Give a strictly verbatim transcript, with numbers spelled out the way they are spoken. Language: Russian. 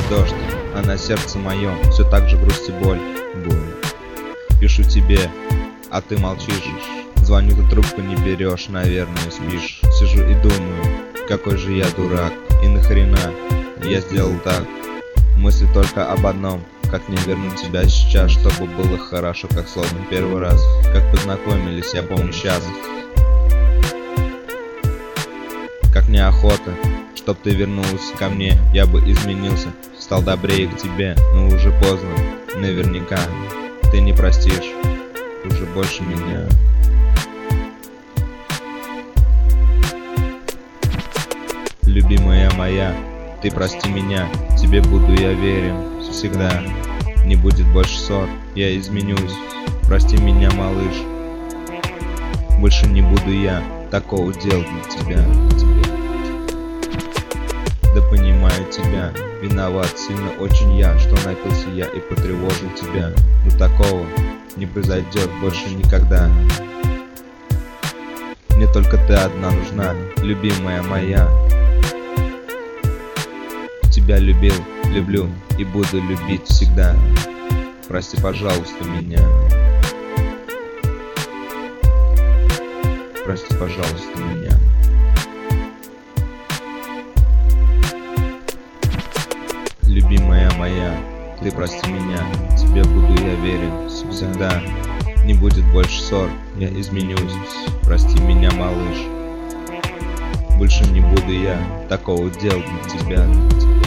дождь, а на сердце моем все так же грусть и боль. Боль. Пишу тебе, а ты молчишь. Звоню, ты трубку не берешь, наверное, спишь. Сижу и думаю, какой же я дурак, и нахрена я сделал так. Мысли только об одном, как мне вернуть тебя сейчас, чтобы было хорошо, как словно первый раз. Как познакомились, я помню сейчас. Как неохота, чтоб ты вернулась ко мне, я бы изменился, стал добрее к тебе, но уже поздно, наверняка. Ты не простишь уже больше меня. Любимая моя, ты прости меня, тебе буду я верен всегда. Не будет больше ссор, я изменюсь, прости меня, малыш. Больше не буду я такого делать для тебя. Да понимаю тебя, виноват сильно очень я, что напился я и потревожил тебя. Но такого не произойдет больше никогда. Мне только ты одна нужна, любимая моя. Тебя любил, люблю и буду любить всегда. Прости, пожалуйста, меня. Прости, пожалуйста, меня. Любимая моя, ты прости меня, тебе буду я верен всегда. Не будет больше ссор, я изменюсь, прости меня, малыш. Больше не буду я такого делать для тебя.